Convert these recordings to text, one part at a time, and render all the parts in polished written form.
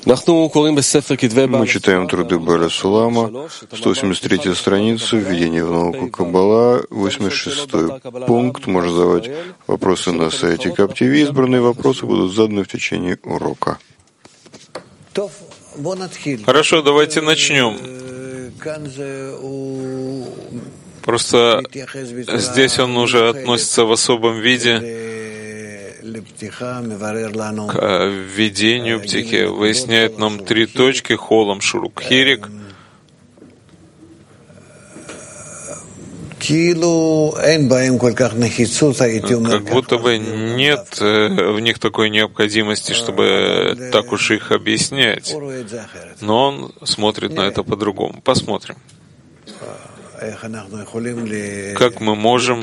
Мы читаем труды Бааля Сулама, 183 страница, введение в науку Каббала, 86 пункт. Можно задавать вопросы на сайте КапТВ. Избранные вопросы будут заданы в течение урока. Хорошо, давайте начнем. Просто здесь он уже относится в особом виде к введению птихи, выясняет нам 3 точки: холом, шурук, хирик. Как будто бы нет в них такой необходимости, чтобы так уж их объяснять. Но он смотрит на это по-другому. Посмотрим. Как мы можем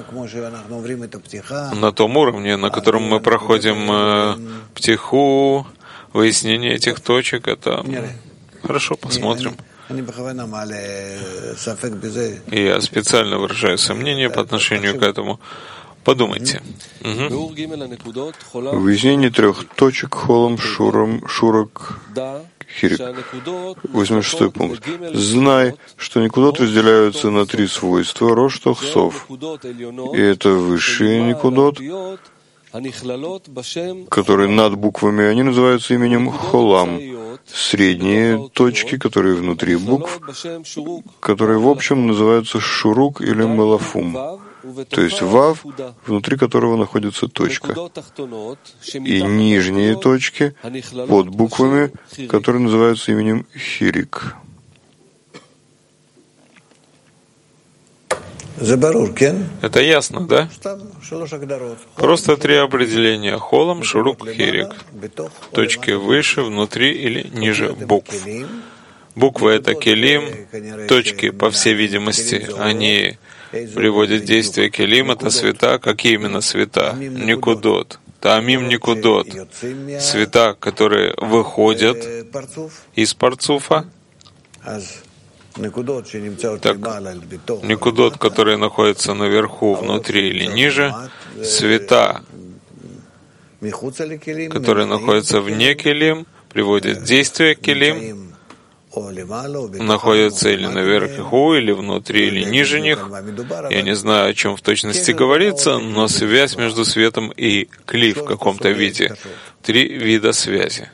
на том уровне, на котором мы проходим птиху, выяснение этих точек, это хорошо, посмотрим. И я специально выражаю сомнение по отношению к этому. Подумайте. Выяснение 3 точек: холом, шурок, хирик. 86 пункт. Знай, что никудот разделяются на 3 свойства: рош, тох, сов. И это высшие никудот, которые над буквами, они называются именем холам. Средние точки, которые внутри букв, которые в общем называются шурук или мелафум, то есть вав, внутри которого находится точка. И нижние точки под буквами, которые называются именем хирик. Это ясно, да? Просто 3 определения: холом, шурук, хирик. Точки выше, внутри или ниже букв. Буквы — это келим. Точки, по всей видимости, они приводят в действие келим. Это света. Какие именно света? Никудот. Таамим никудот. Света, которые выходят из парцуфа. Так, никудот, которые находятся наверху, внутри или ниже, света, которые находятся вне келим, приводят в действие келим, находятся или наверху, или внутри, или ниже них. Я не знаю, о чем в точности говорится, но связь между светом и кли в каком-то виде. 3 вида связи.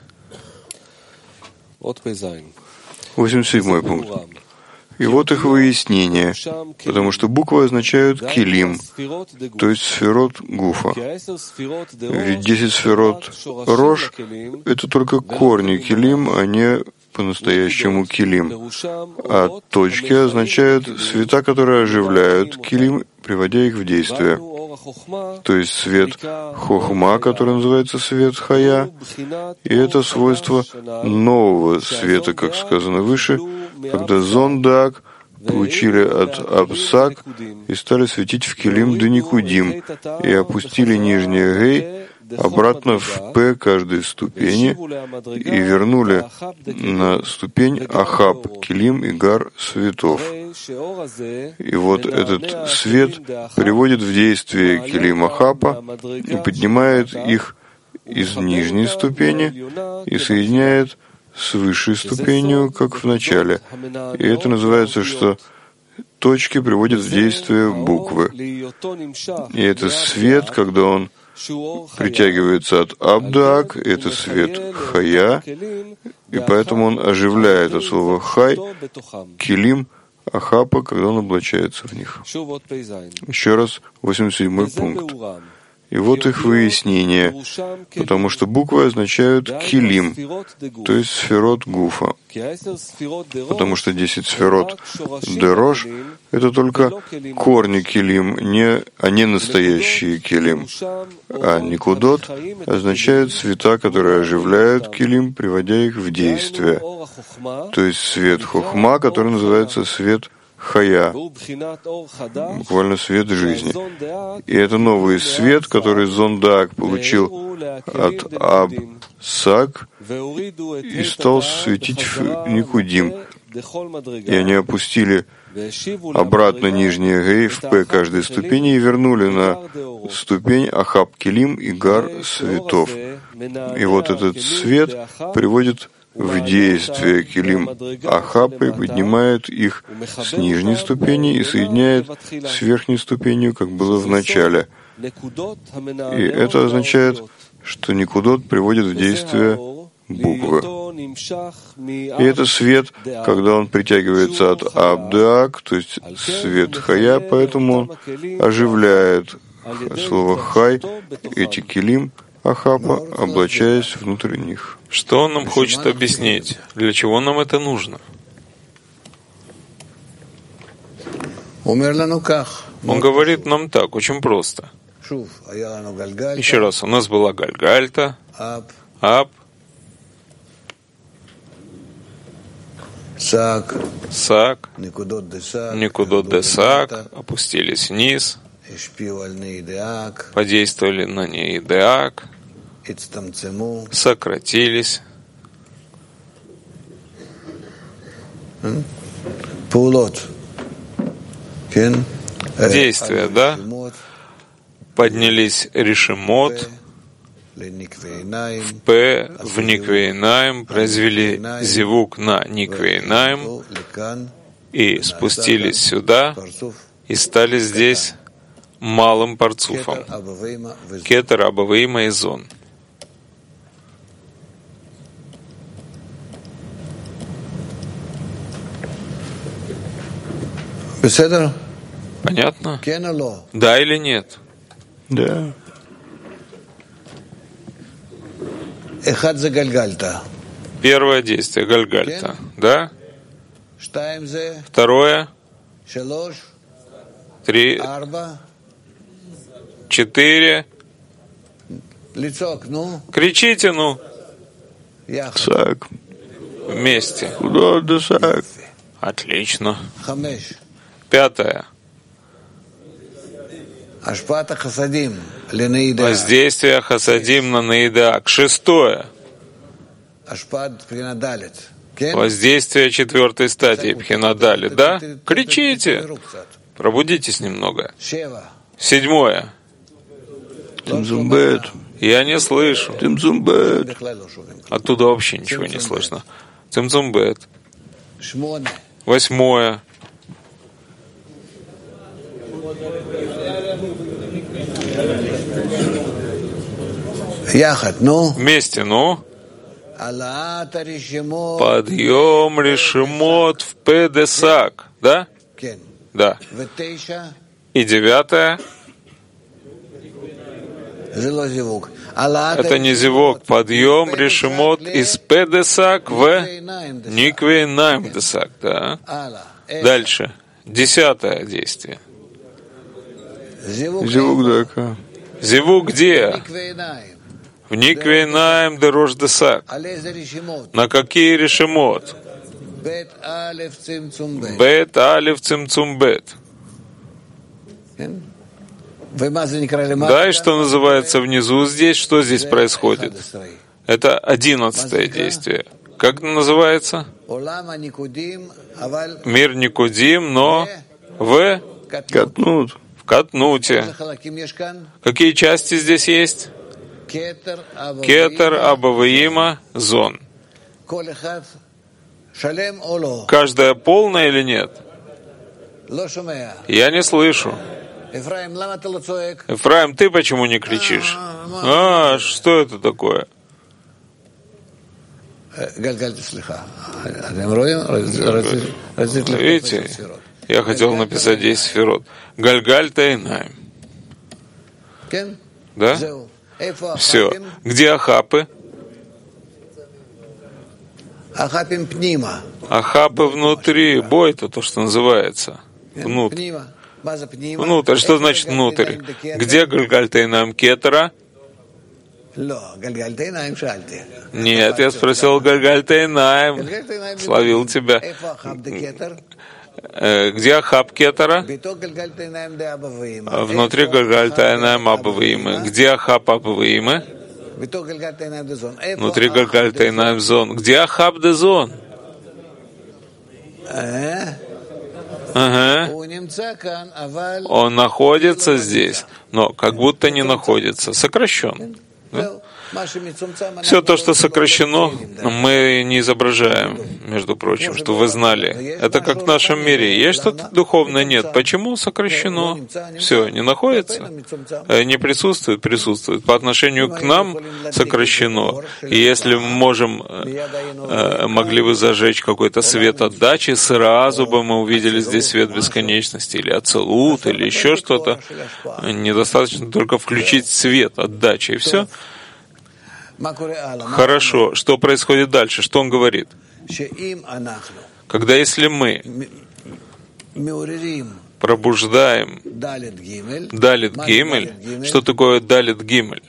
87 пункт. И вот их выяснение, потому что буквы означают килим, то есть сферот гуфа. Ведь 10 сферот рош — это только корни килим, а не по-настоящему килим. А точки означают света, которые оживляют килим, приводя их в действие. То есть свет хохма, который называется свет хая, и это свойство нового света, как сказано выше, когда зондак получили от Абсак и стали светить в килим Деникудим и опустили нижнее гей обратно в П каждой ступени и вернули на ступень Ахаб, килим и гар светов. И вот этот свет приводит в действие килим Ахапа и поднимает их из нижней ступени и соединяет с высшей ступенью, как в начале. И это называется, что точки приводят в действие буквы. И это свет, когда он притягивается от Абдак, это свет Хая, и поэтому он оживляет от слова Хай, Килим, Ахапа, когда он облачается в них. Еще раз, 87 пункт. И вот их выяснение, потому что буквы означают килим, то есть сферот гуфа. Потому что 10 сферот дерош — это только корни килим, а не настоящие килим. А никудот означает света, которые оживляют килим, приводя их в действие. То есть свет хохма, который называется свет хая, буквально свет жизни. И это новый свет, который Зондак получил от Аб-Саг и стал светить в Никудим. И они опустили обратно нижние Гей в П каждой ступени и вернули на ступень Ахаб Келим и Гар светов. И вот этот свет приводит в действие Келим Ахаб и поднимает их с нижней ступени и соединяет с верхней ступенью, как было в начале. И это означает, что Никудот приводит в действие буквы. И это свет, когда он притягивается от Абдак, то есть свет Хая, поэтому он оживляет слово Хай, эти Келим Ахапа, облачаясь внутрь них. Что он нам хочет объяснить? Для чего нам это нужно? Он говорит нам так, очень просто. Еще раз, у нас была Гальгальта, Аб, Сак, Никудот де Сак, опустились вниз, подействовали на Неидеак, сократились. Действия, да? Поднялись Ришимот, в П, в Никвейнаем, произвели зевук на Никвейнаем и спустились сюда и стали здесь малым парцуфом. Кетер, Абаваима и Зон. Понятно? Да или нет? Да. Первое действие — Гальгальта. Да? Второе — 3, 4. Кричите, ну. Сак. Вместе. Куда до Сак? Отлично. 5. Воздействие хасадим на Неидеак. 6. Воздействие 4 стадии Пхинадали. Да? Кричите. Пробудитесь немного. 7. Тимзумбет. Я не слышу. Тимзумбет. Оттуда вообще ничего не слышно. Тимзумбет. 8. Вместе, ну. Подъем решимот в Педесак. Да? Да. И 9. Это не зевок. Подъем решимот из Педесак в Никвейнаем Десак. Да? Дальше. 10 действие. Зевук Дака. Зевук где? В Никвейнаем Дерош Десак. На какие решимот? Бет Алев Цимцум Бет. Да, и что называется внизу здесь? Что здесь происходит? Это 11 действие. Как это называется? Мир Никудим, но в Катнут. В Катнуте. Какие части здесь есть? Кетер, Абаваима, Зон. Каждая полная или нет? Я не слышу. Эфраим, ты почему не кричишь? Что это такое? Видите, я хотел написать 10 сферот. Гальгальта и Найм. Да? Все. Где Ахапы? Ахапы внутри. Бой — это то, что называется. Внутрь. Внутрь. Что значит внутрь? Где Гальгальта и Найм Кетера? Нет, я спросил Гальгальта и Найм. Словил тебя. Где Ахаб Кетара? Внутри Гальгальтайнаем Абаваимы. Где Ахаб Абаваимы? Внутри Гальгальтайнаем Зон. Где Ахаб де Зон? Ага. Он находится здесь, но как будто не находится. Сокращен. Да? Все то, что сокращено, мы не изображаем, между прочим, что вы знали. Это как в нашем мире. Есть что-то духовное? Нет. Почему сокращено? Все, не находится? Не присутствует? Присутствует. По отношению к нам сокращено. И если мы могли бы зажечь какой-то свет отдачи, сразу бы мы увидели здесь свет бесконечности, или ацелут, или еще что-то. Недостаточно только включить свет отдачи, и все. Хорошо, что происходит дальше? Что он говорит? Когда если мы пробуждаем Далит Гимель, что такое Далит Гимель?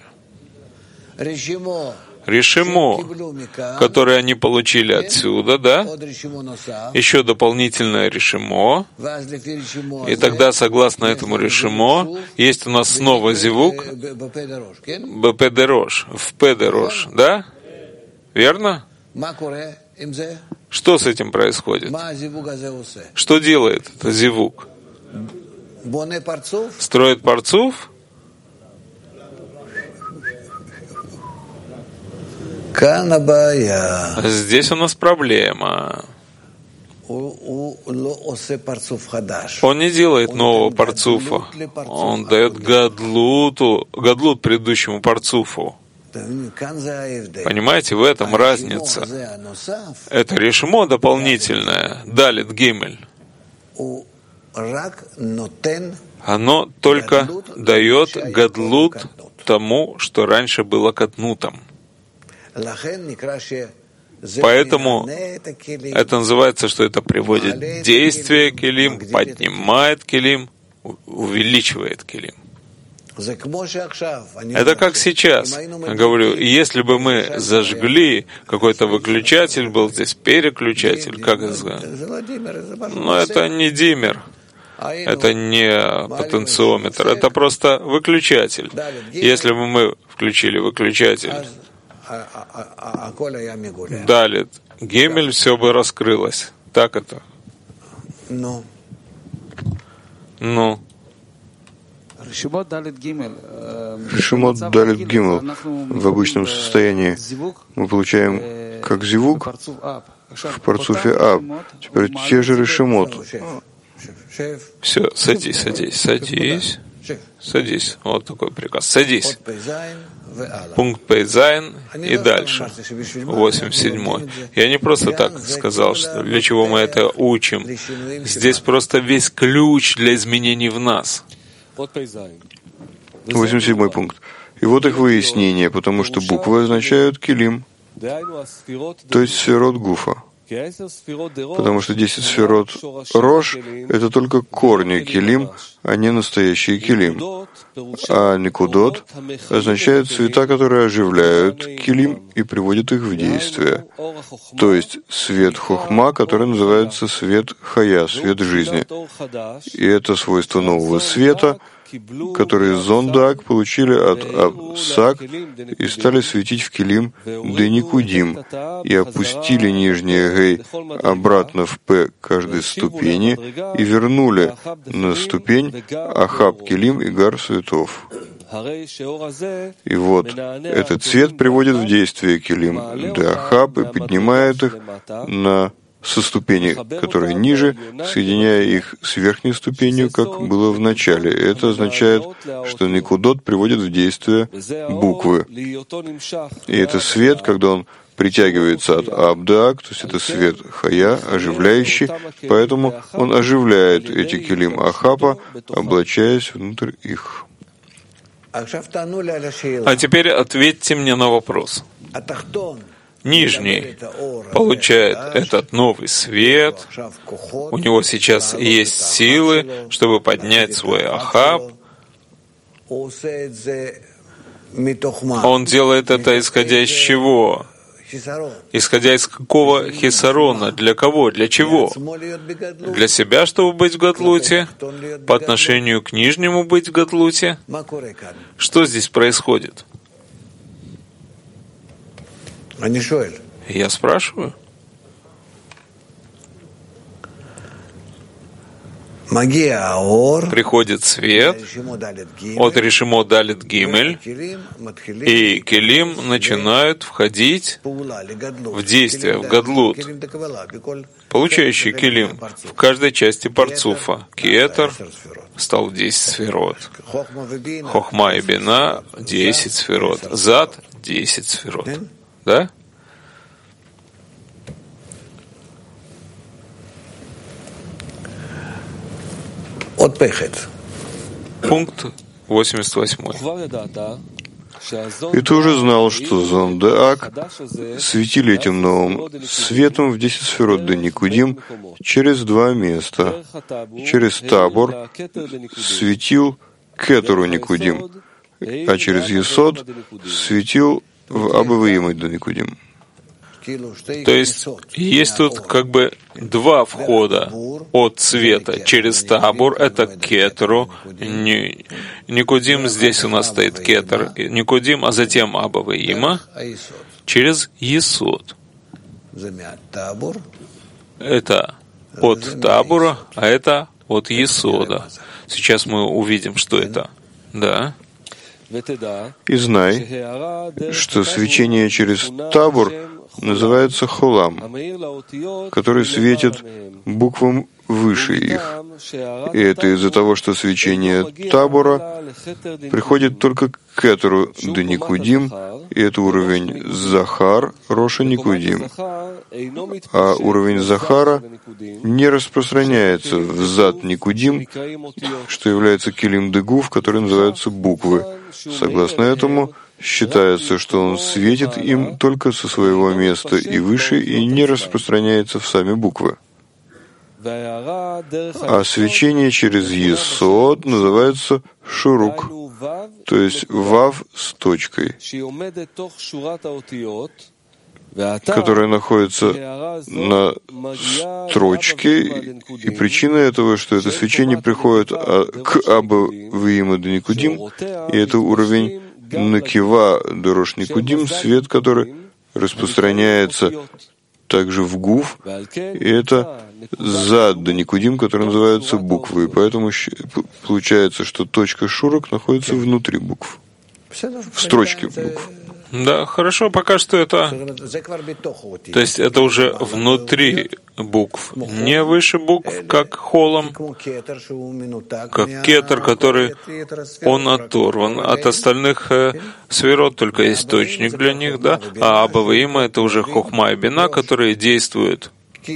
Решимо, которое они получили отсюда, да? Еще дополнительное решимо. И тогда, согласно этому решимо, есть у нас снова зивук бпдерош, в пдерош, да? Верно? Что с этим происходит? Что делает этот зивук? Строит парцуф? Здесь у нас проблема. Он не делает нового парцуфа. Он дает гадлут предыдущему парцуфу. Понимаете, в этом разница. Это решмо дополнительное, Далит Гимель. Оно только дает гадлут тому, что раньше было катнутом. Поэтому это называется, что это приводит действие келим, поднимает келим, увеличивает келим. Это как сейчас. Я говорю, если бы мы зажгли, какой-то выключатель был здесь, переключатель, как это сказать? Но это не диммер, это не потенциометр, это просто выключатель. Если бы мы включили выключатель, Далит Гимель, все бы раскрылось. Так это? Ну. Решимот Далит Гимель в обычном состоянии мы получаем как зивук в парцуфе Аб. Теперь те же решимот. Все, садись. Вот такой приказ. Садись. Пункт Пейзайн и дальше. 87. Я не просто так сказал, что для чего мы это учим. Здесь просто весь ключ для изменений в нас. 87 пункт. И вот их выяснение, потому что буквы означают килим, то есть сферот гуфа. Потому что 10 сферот Рош — это только корни килим, а не настоящие килим. А никудот означает цвета, которые оживляют килим и приводят их в действие. То есть свет хохма, который называется свет хая, свет жизни. И это свойство нового света, которые Зондак получили от Абсак и стали светить в килим Деникудим и опустили нижнее Гей обратно в П каждой ступени и вернули на ступень Ахаб килим и гар светов. И вот этот цвет приводит в действие килим де Ахаб и поднимает их со ступени, которые ниже, соединяя их с верхней ступенью, как было в начале. Это означает, что никудот приводит в действие буквы. И это свет, когда он притягивается от Абдаак, то есть это свет Хая, оживляющий, поэтому он оживляет эти килим Ахапа, облачаясь внутрь их. А теперь ответьте мне на вопрос. Нижний получает этот новый свет, у него сейчас есть силы, чтобы поднять свой Ахаб. Он делает это исходя из чего? Исходя из какого хисарона? Для кого? Для чего? Для себя, чтобы быть в гатлуте? По отношению к нижнему быть в гатлуте? Что здесь происходит? Я спрашиваю. Приходит свет от Решимо Далит Гимель, и келим начинают входить в действие, в гадлут, получающий келим в каждой части парцуфа. Кетер стал 10 сферот. Хохма и бина 10 сферот. Зад 10 сферот. Да? Пункт 88. И ты уже знал, что Зон де Ак светили этим новым светом в 10 сферот де Никудим через 2 места. Через Табор светил Кетеру Никудим, а через Есод светил в Абаваимой де Никудим. То есть тут как бы 2 входа от света. Через Табор — это Кетеру, Никудим, здесь у нас стоит Кетер, Никудим, а затем Абаваима, через Есод. Это от Табора, а это от Есода. Сейчас мы увидим, что это. Да. И знай, что свечение через Табор называется холам, который светит буквам выше их. И это из-за того, что свечение Табора приходит только к Кетеру де Никудим, и это уровень Захар Роша Никудим. А уровень Захара не распространяется в Зад Никудим, что является Келим де Гуф, который называются буквы. Согласно этому, считается, что он светит им только со своего места и выше, и не распространяется в сами буквы. А свечение через Есод называется шурук, то есть вав с точкой, которая находится на строчке, и причина этого, что это свечение приходит к Абаваима де Никудим, и это уровень Накива Дорош Никудим, свет, который распространяется также в Гуф, и это Зад де Никудим, который называется буквы, и поэтому получается, что точка шурок находится внутри букв, в строчке букв. Да, хорошо, пока что это... То есть это уже внутри букв, не выше букв, как холом, как кетер, который он оторван от остальных сферот, только есть источник для них, да, а Абаваима — это уже хохма и бина, которые действуют.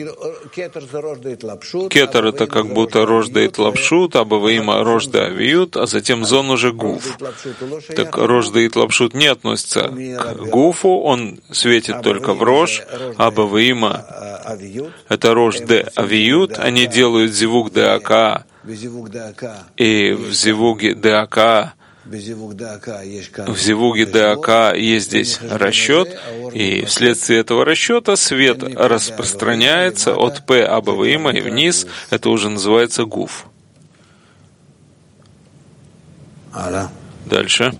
Кетер — это как будто рождает лапшут, Абаваима — рожда авиют, а затем зон уже гуф. Так рождает лапшут не относится к гуфу, он светит только в рож, Абаваима — это рожде авиют, они делают зивук де ака, и в зивуге де ака в зивуге ДАК есть здесь расчет, и вследствие этого расчета свет распространяется от П Абаваима и вниз. Это уже называется гуф. Дальше.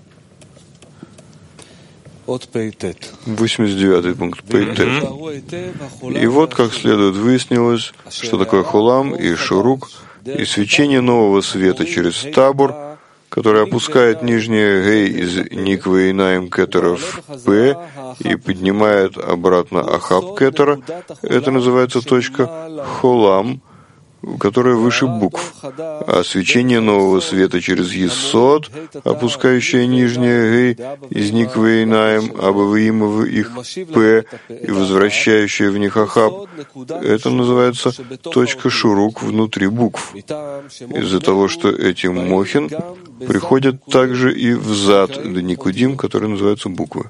89 пункт Пейтет. И вот как следует выяснилось, что такое хулам и шурук, и свечение нового света через Табор, который опускает нижнее гей из никвы и наим кетеров П и поднимает обратно ахаб кетера, это называется точка холам, которая выше букв. А свечение нового света через Есод, опускающее нижнее гей из никвы и наим Абаваима в их П и возвращающее в них ахаб, это называется точка шурук внутри букв. Из-за того, что эти мохин приходят также и в Зад де Никудим, который называются буквы.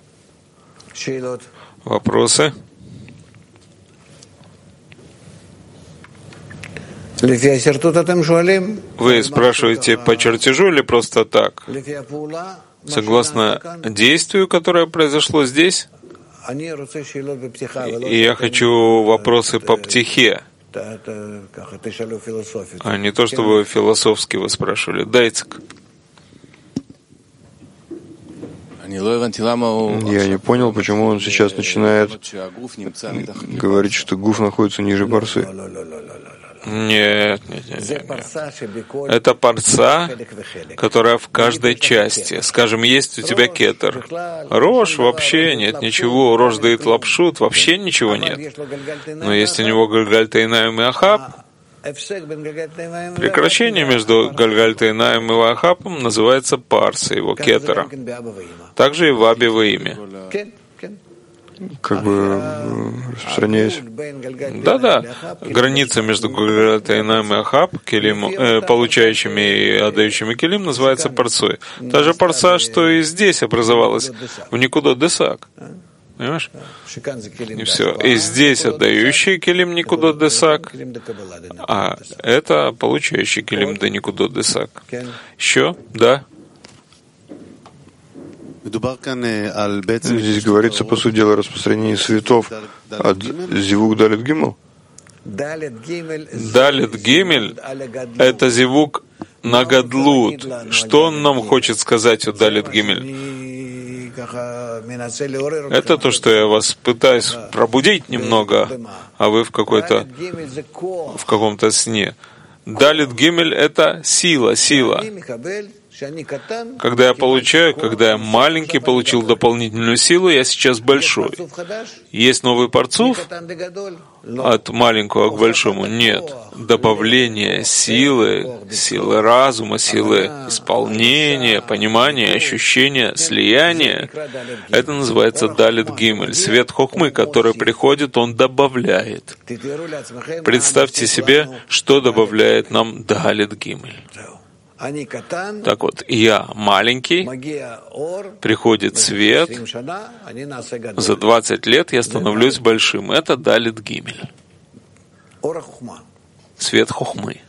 Вопросы? Вы спрашиваете по чертежу или просто так? Согласно действию, которое произошло здесь? И я хочу вопросы по птихе, а не то, что вы философски вы спрашивали. Дайцик. Я не понял, почему он сейчас начинает говорить, что гуф находится ниже парсы. Нет. Это парса, которая в каждой части. Скажем, есть у тебя кетер. Рош вообще нет ничего. Рош дает лапшут, вообще ничего нет. Но есть у него Гальгальтейнаем и Ахаб. Прекращение между Гальгальтейнаем и Ахабом называется парса, его кетера. Также и в Абе во имя. Как бы распространяясь. Да. Граница между Гальгальтейнаем и Ахаб, получающими и отдающими келим, называется парсой. Та же парса, что и здесь образовалась в Никудот Десак. Понимаешь? И все. И здесь отдающий келим Никудот Десак, а это получающий келим до Никудот Десак. Еще? Да? Здесь говорится, по сути дела, о распространении светов от зивук далит гимел. Далит гимель — это зивук на гадлут. Что он нам хочет сказать о далит гимель? Это то, что я вас пытаюсь пробудить немного, а вы в каком-то сне. Далит гимель — это сила. Когда я маленький получил дополнительную силу, я сейчас большой. Есть новый парцуф от маленького к большому? Нет. Добавление силы разума, силы исполнения, понимания, ощущения, слияния. Это называется далит гимель. Свет хохмы, который приходит, он добавляет. Представьте себе, что добавляет нам далит гимель. Так вот, я маленький, приходит свет, за 20 лет я становлюсь большим. Это далит гимель. Свет хохмы.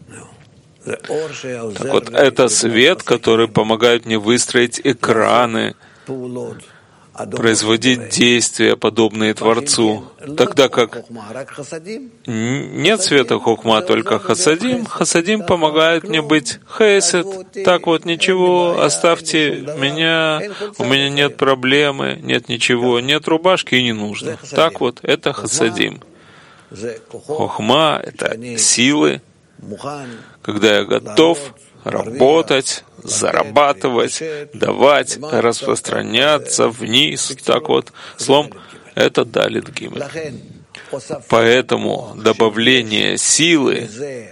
Так вот, это свет, который помогает мне выстроить экраны, производить действия, подобные Творцу, тогда как нет света хохма, только хасадим. Хасадим помогает мне быть хесед. Так вот, ничего, оставьте меня, у меня нет проблемы, нет ничего, нет рубашки и не нужно. Так вот, это хасадим. Хохма — это силы, когда я готов работать, зарабатывать, давать, распространяться вниз. Так вот, словом, это далит гимель. Поэтому добавление силы,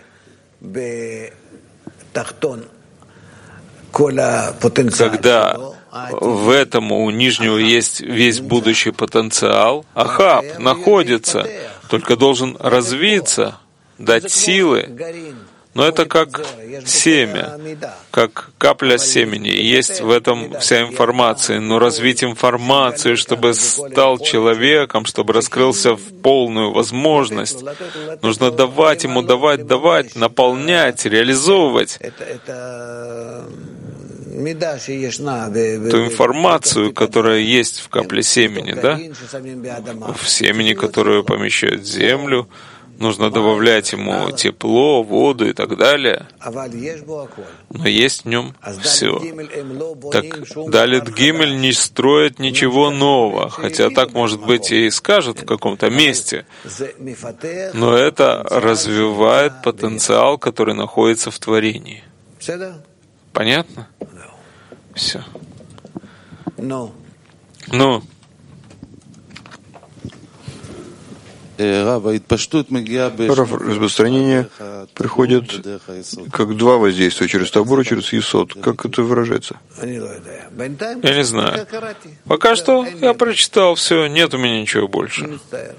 когда в этом у нижнего есть весь будущий потенциал, Ахаб находится, только должен развиться, дать силы. Но это как семя, как капля семени. Есть в этом вся информация. Но развить информацию, чтобы стал человеком, чтобы раскрылся в полную возможность, нужно давать ему, давать, наполнять, реализовывать ту информацию, которая есть в капле семени, да? В семени, которую помещают в землю. Нужно добавлять ему тепло, воду и так далее. Но есть в нем все. Так далит гимель не строит ничего нового, хотя так, может быть, и скажет в каком-то месте. Но это развивает потенциал, который находится в творении. Понятно? Все. Ну. Распространение приходит как два воздействия, через табур и через есод. Как это выражается? Я не знаю. Пока что я прочитал все, нет у меня ничего больше.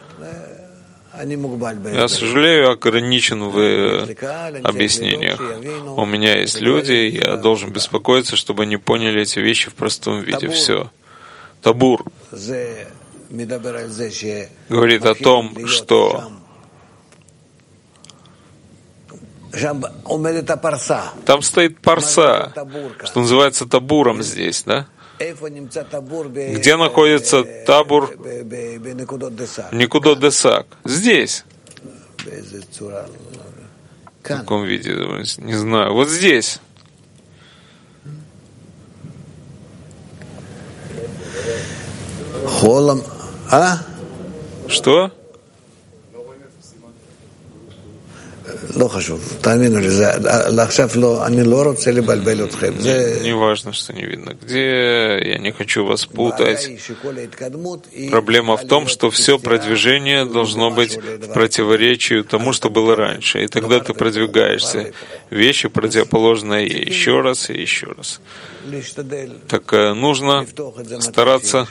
Я сожалею, ограничен в объяснениях. У меня есть люди, я должен беспокоиться, чтобы они поняли эти вещи в простом виде. Все. Табур говорит о том, что там стоит парса, что называется табуром здесь, да? Где находится табур Никудот Десак? Здесь. В каком виде? Не знаю. Вот здесь. Что? Не важно, что не видно где, я не хочу вас путать. Проблема в том, что все продвижение должно быть в противоречии тому, что было раньше. И тогда ты продвигаешься. Вещи противоположные еще раз и еще раз. Так нужно стараться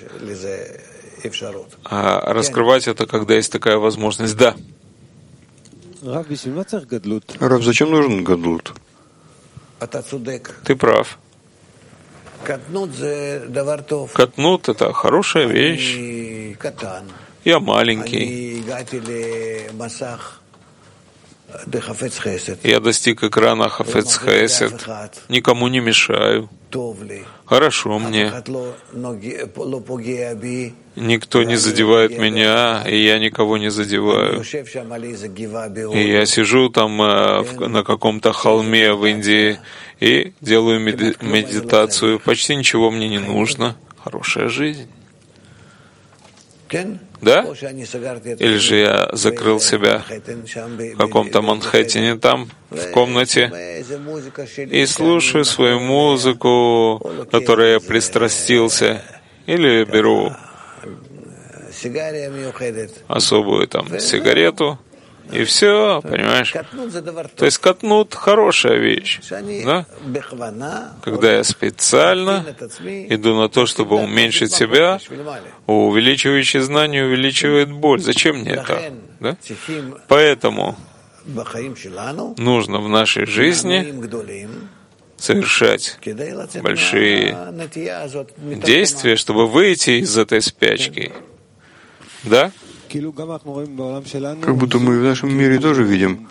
раскрывать это, когда есть такая возможность. Да. Рав, зачем нужен гадлут? Ты прав. Катнут — это хорошая вещь. Я маленький. Я достиг экрана Хафец Хесед. Никому не мешаю. Хорошо мне. Никто не задевает меня, и я никого не задеваю. И я сижу там на каком-то холме в Индии и делаю медитацию. Почти ничего мне не нужно. Хорошая жизнь. Да? Или же я закрыл себя в каком-то Манхэттене там, в комнате, и слушаю свою музыку, которой я пристрастился, или беру особую там сигарету, и все, понимаешь? То есть катнут — хорошая вещь, да? Когда я специально иду на то, чтобы уменьшить себя, увеличивающий знание увеличивает боль. Зачем мне это? Да? Поэтому нужно в нашей жизни совершать большие действия, чтобы выйти из этой спячки. Да? Как будто мы в нашем мире тоже видим.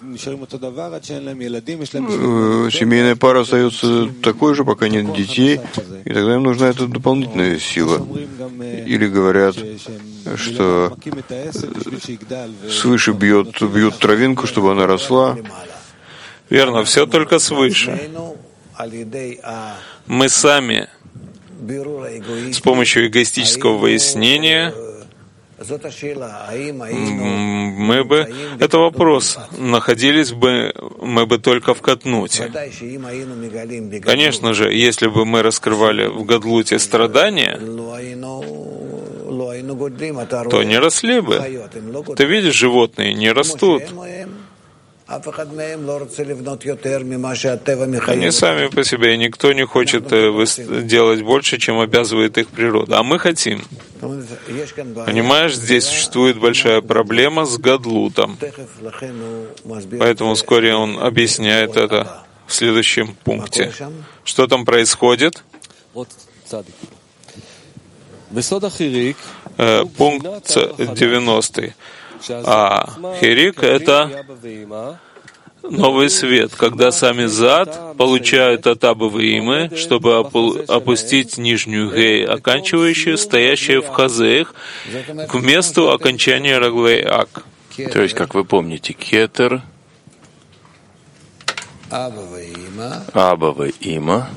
Семейная пара остается такой же, пока нет детей, и тогда им нужна эта дополнительная сила. Или говорят, что свыше бьют травинку, чтобы она росла. Верно, все только свыше. Мы сами с помощью эгоистического выяснения это вопрос, находились бы мы бы только в Катнуте. Конечно же, если бы мы раскрывали в Гадлуте страдания, то не росли бы. Ты видишь, животные не растут. Они сами по себе, и никто не хочет делать больше, чем обязывает их природа. А мы хотим. Понимаешь, здесь существует большая проблема с Гадлутом. Поэтому вскоре он объясняет это в следующем пункте. Что там происходит? Пункт 90. А хирик — это новый свет, когда сами зад получают от Абаваимы, чтобы опустить нижнюю гей, оканчивающую, стоящую в хазеях, к месту окончания раглей ак. То есть, как вы помните, кетер, Абаваима,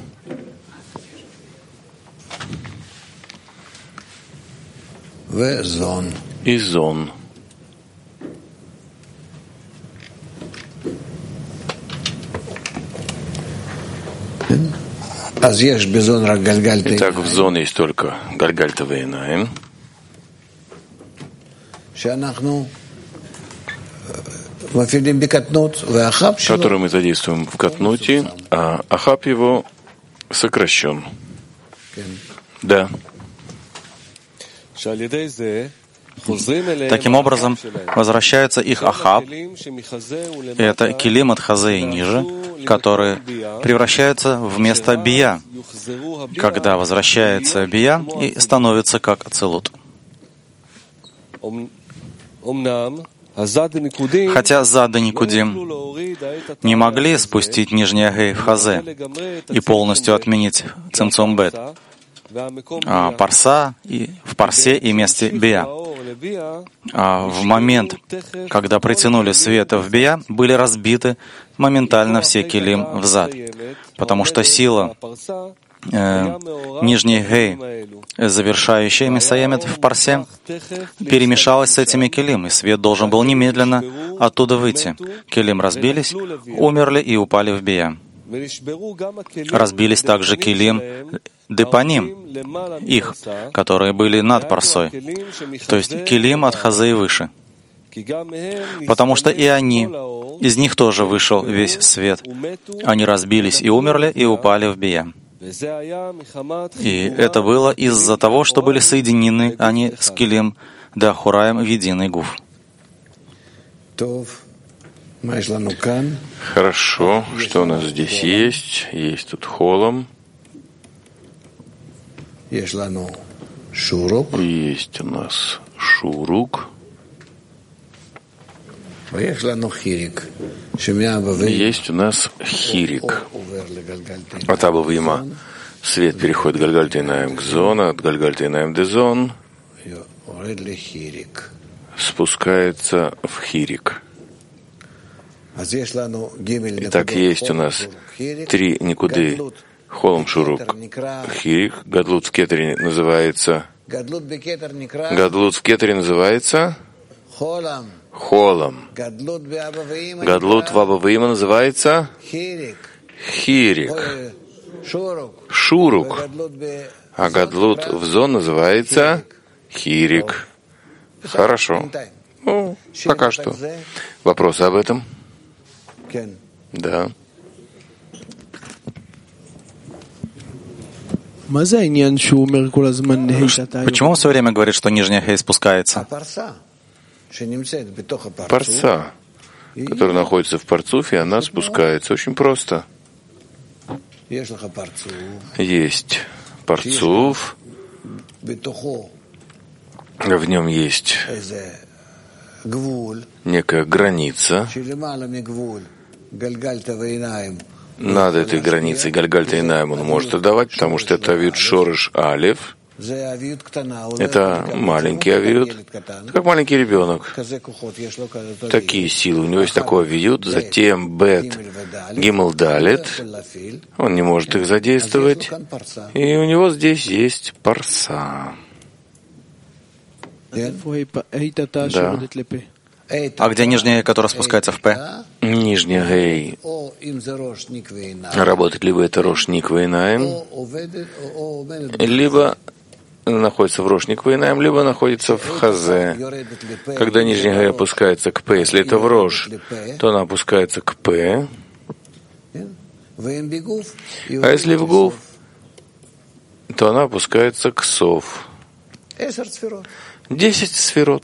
и зон. Итак, в зоне есть только Гальгальта Вейнаим, который мы задействуем в Катнуте, а Ахаб его сокращен. Да. Таким образом, возвращается их Ахаб, и это килим от Хазеи ниже, которые превращаются в место Бия, когда возвращается Бия и становится как Ацилут. Хотя Зад и Никудим не могли спустить нижний Агей в Хазе и полностью отменить Цимцум Бет, парса и в парсе и месте бия. А в момент, когда притянули свет в бия, были разбиты моментально все килим взад, потому что сила нижней гей, завершающая Месаемет в парсе, перемешалась с этими килим, и свет должен был немедленно оттуда выйти. Килим разбились, умерли и упали в бия. Разбились также килим депаним, их, которые были над парсой, то есть килим от хазы и выше. Потому что и они, из них тоже вышел весь свет. Они разбились и умерли, и упали в бия. И это было из-за того, что были соединены они с килим да-хураем в единый гуф. Хорошо, что у нас здесь есть? Есть тут холом. Есть у нас шурук. Есть у нас хирик. От Аба Вима свет переходит от Гальгальта-Инаим к зону, от Гальгальта-Инаим до зон, спускается в хирик. Итак, есть у нас 3 никуды. Холом шурук хирик. Гадлут в кетере называется... Гадлут в кетере называется... Холом. Гадлут в Аба Вима называется... Хирик. Шурук. А гадлут в зон называется... Хирик. Хорошо. Ну, пока что. Вопросы об этом? Да. Почему он все время говорит, что нижняя хей спускается? Парса, которая находится в парцуфе, она спускается. Очень просто. Есть парцуф, в нем есть некая граница. Над этой границей Гальгальта-Инаим он может отдавать, потому что это авиют шорыш алев. Это маленький авиют, как маленький ребенок. Такие силы. У него есть такой авиют, затем бет гимл далет. Он не может их задействовать. И у него здесь есть парса. Да. А где нижняя, которая спускается в П? Нижняя гей. Работает либо это рош никвейнаем, либо находится в рош никвейнаем, либо находится в хазе. Когда нижняя гей опускается к П, если это в рош, то она опускается к П. А если в гуф, то она опускается к сов. 10 сферот.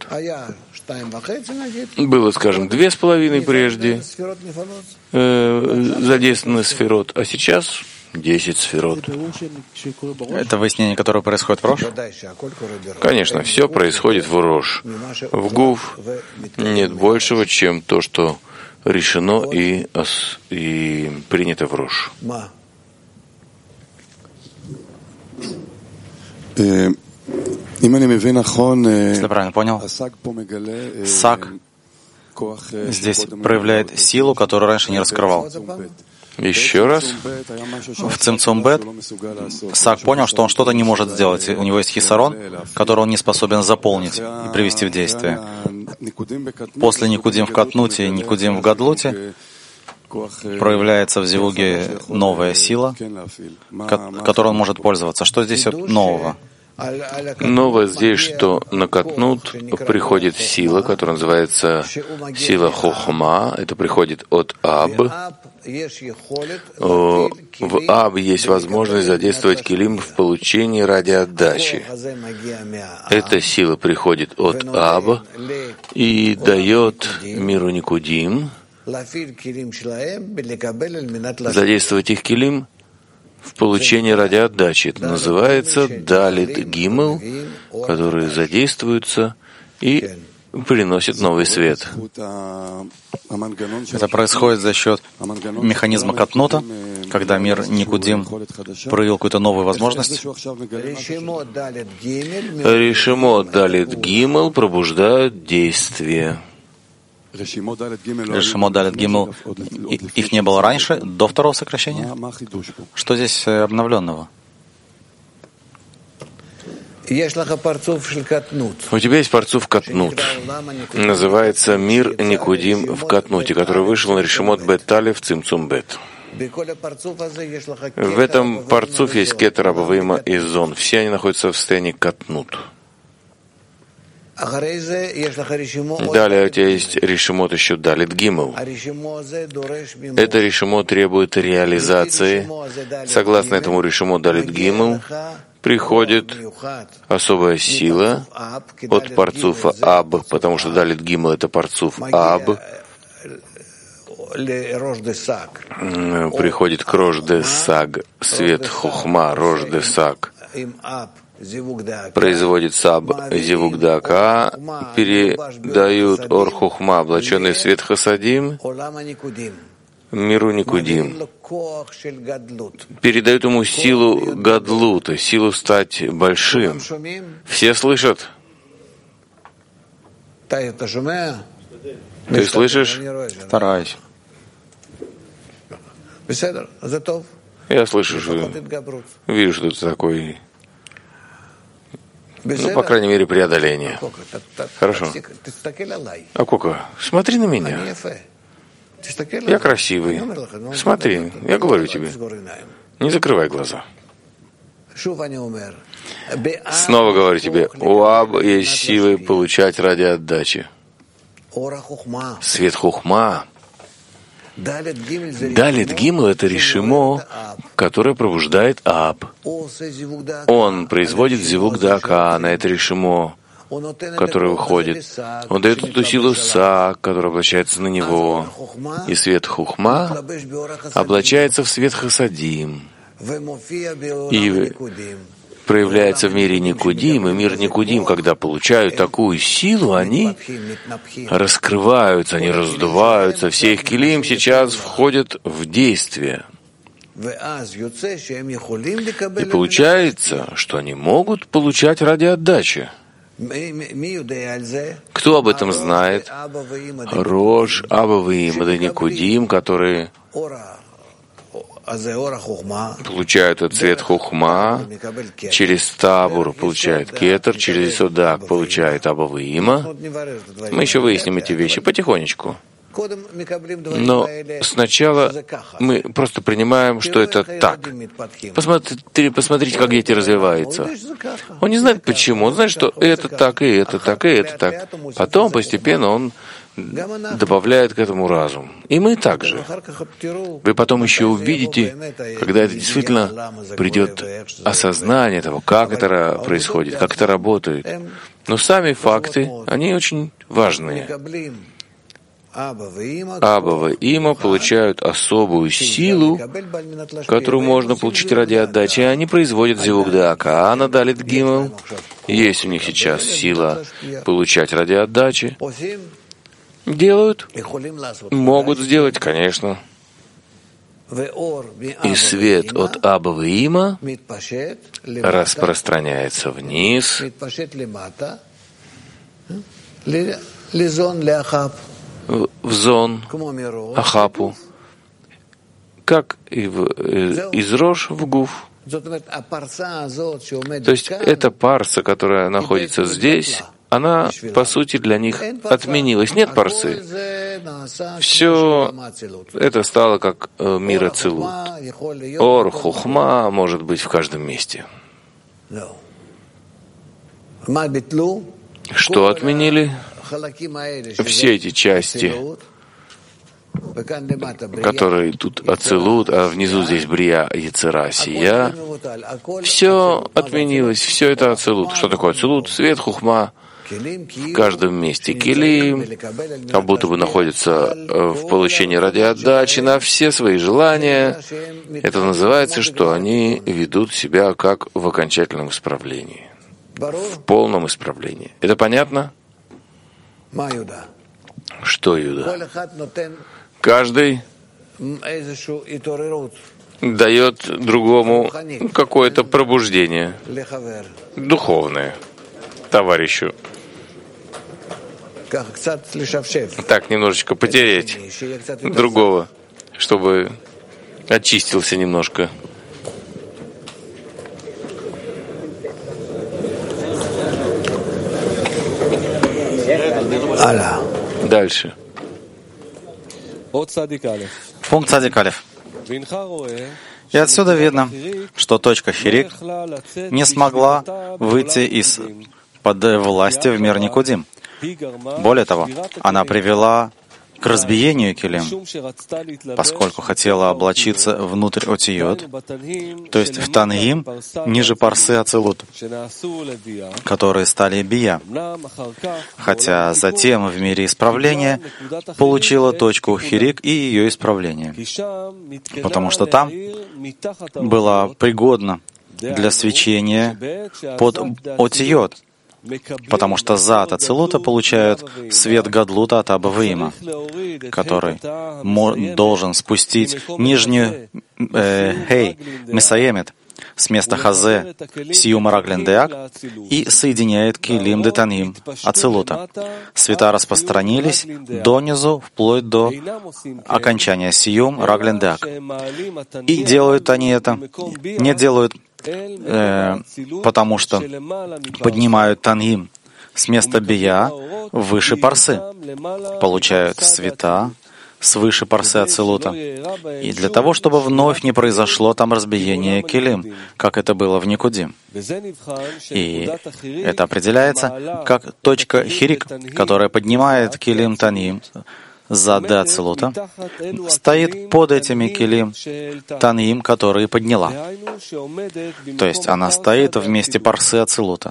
Было, скажем, 2,5 прежде задействованы сферот, а сейчас 10 сферот. Это выяснение, которое происходит в рош? Конечно, все происходит в рош. В гуф нет большего, чем то, что решено и принято в рош. Если я правильно понял, Сак здесь проявляет силу, которую раньше не раскрывал. Еще раз. В Цимцум Бет Сак понял, что он что-то не может сделать. У него есть хисарон, который он не способен заполнить и привести в действие. После Никудим в Катнуте и Никудим в Гадлуте проявляется в Зивуге новая сила, которой он может пользоваться. Что здесь нового? Новое здесь, что на Катнут приходит сила, которая называется сила Хохма. Это приходит от Аб. В Аб есть возможность задействовать килим в получении ради отдачи. Эта сила приходит от Аб и дает миру Никудим задействовать их килим в получении ради отдачи. Это называется далит гимл, которые задействуются и приносят новый свет. Это происходит за счет механизма Катнута, когда мир Никудим проявил какую-то новую возможность? Решимот Далит Гимел пробуждают действие. Решимот Далит Гимел, их не было раньше, до второго сокращения? Что здесь обновленного? У тебя есть парцуф Катнут. Называется «Мир Никудим в Катнуте», который вышел на Решимот Бет Алеф Цимцум Бет. В этом парцуфе есть кетер, абавыма и зон. Все они находятся в состоянии Катнут. Далее у тебя есть решимот еще Далит Гимел. Это решимот требует реализации. Согласно этому решимот Далит Гимел приходит особая сила от парцуфа Аб, потому что Далит Гимел — это парцуф Аб, приходит к Рош де Саг, свет Хохма, Рош де Саг, производит Саб Зивук Дака, передают Ор Хохма, облаченный свет Хасадим, миру Никудим, передают ему силу Гадлута, силу стать большим. Все слышат? Ты слышишь? Стараюсь. Я слышу, что вижу, что ты такой, по крайней мере, преодоление. Хорошо. А Кока, смотри на меня. Я красивый. Смотри, я говорю тебе. Не закрывай глаза. Снова говорю тебе, у Аб есть силы получать ради отдачи. Свет Хухма. Далит Гимел — это решимо, которое пробуждает Аб. Он производит зивук дака на это решимо, который выходит. Он дает эту силу Сак, которая облачается на него. И свет Хухма облачается в свет Хасадим. И проявляется в мире Никудим, и мир Никудим, когда получают такую силу, они раскрываются, они раздуваются, все их килим сейчас входят в действие. И получается, что они могут получать ради отдачи. Кто об этом знает? Рош, Абавим, да Никудим, которые получают этот цвет Хухма, через Табур получает Кетер, через Исудак получает Абавима. Мы еще выясним эти вещи потихонечку. Но сначала мы просто принимаем, что это так. Посмотрите, как дети развиваются. Он не знает почему, он знает, что это так, и это так, и это так. Потом постепенно он добавляет к этому разум. И мы также. Вы потом еще увидите, когда это действительно придет осознание того, как это происходит, как это работает. Но сами факты, они очень важные. Абава и Има получают особую силу, которую можно получить ради отдачи. Они производят зивук дака, а на Далит Гимел есть у них сейчас сила получать ради отдачи. Делают? Могут сделать, конечно. И свет от Абава и Има распространяется вниз, в зон Ахапу, как и из Рош в Гуф. То есть эта парса, которая находится здесь, она, по сути, для них отменилась. Нет парсы. Все это стало как мир Ацилут. Ор, Хухма может быть в каждом месте. Что отменили? Все эти части, которые тут Ацилут, а внизу здесь Брия, Яцера, Сия, все отменилось, все это Ацилут. Что такое Ацилут? Свет, Хухма в каждом месте. Килим, как будто бы находится в получении ради отдачи на все свои желания. Это называется, что они ведут себя как в окончательном исправлении, в полном исправлении. Это понятно? Что, Юда? Каждый дает другому какое-то пробуждение духовное, товарищу. Так, немножечко потереть другого, чтобы очистился немножко. Дальше. Пункт Цадик Алеф. И отсюда видно, что точка Хирик не смогла выйти из-под власти в мир Никудим. Более того, она привела к разбиению килим, поскольку хотела облачиться внутрь отиот, то есть в тангим, ниже парсы ацилут, которые стали бия, хотя затем в мире исправления получила точку хирик и ее исправление, потому что там была пригодна для свечения под отиот, потому что зад Ацилута получают свет Гадлута от Аба Ваима, который должен спустить нижнюю Месаемет с места Хазе Сиюма Раглен Деак и соединяет Килим Детаним Ацилута. Света распространились донизу, вплоть до окончания Сиюм Раглен Деак. И делают они это, не делают потому что поднимают тангим с места бия выше парсы, получают света свыше парсы Ацилута. И для того, чтобы вновь не произошло там разбиение килим, как это было в Никудим. И это определяется как точка хирик, которая поднимает килим таним зад Ацилута, стоит под этими килим таним, которые подняла. То есть она стоит в месте парсы Ацилута.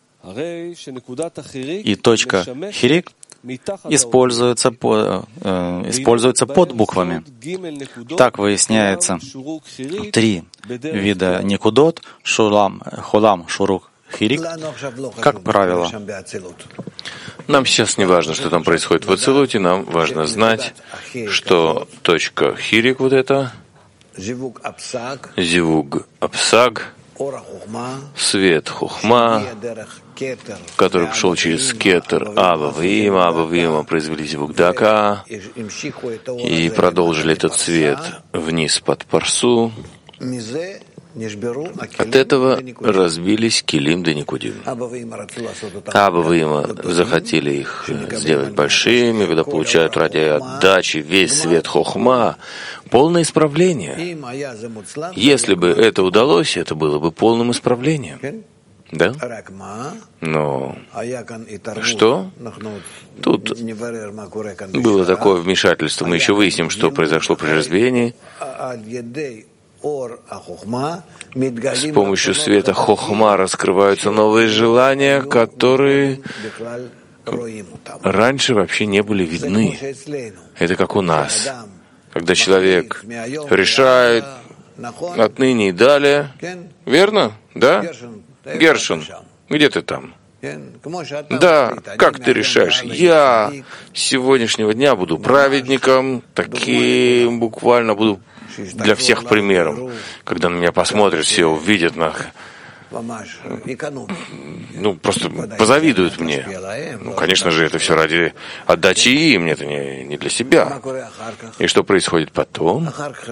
И точка хирик используется под буквами. Так выясняется 3 вида никудот, шулам, холам, шурук, хирик, как правило. Нам сейчас не важно, что там происходит в Ацилуте, нам важно знать, что точка хирик вот эта, зивуг апсаг, свет хухма, который пошел через кетер Аба Ваима произвели зивуг дака и продолжили этот свет вниз под парсу. От этого разбились килим да никудим. Аба Ваима захотели их сделать большими, когда получают ради отдачи весь свет хохма, полное исправление. Если бы это удалось, это было бы полным исправлением. Да? Но что? Тут было такое вмешательство. Мы еще выясним, что произошло при разбиении. С помощью света хохма раскрываются новые желания, которые раньше вообще не были видны. Это как у нас. Когда человек решает отныне и далее. Верно? Да? Гершин, где ты там? Да, как ты решаешь? Я с сегодняшнего дня буду праведником, таким буквально буду для всех примером. Когда на меня посмотрят, все увидят, просто позавидуют мне. Конечно же, это все ради отдачи им, это не для себя. И что происходит потом?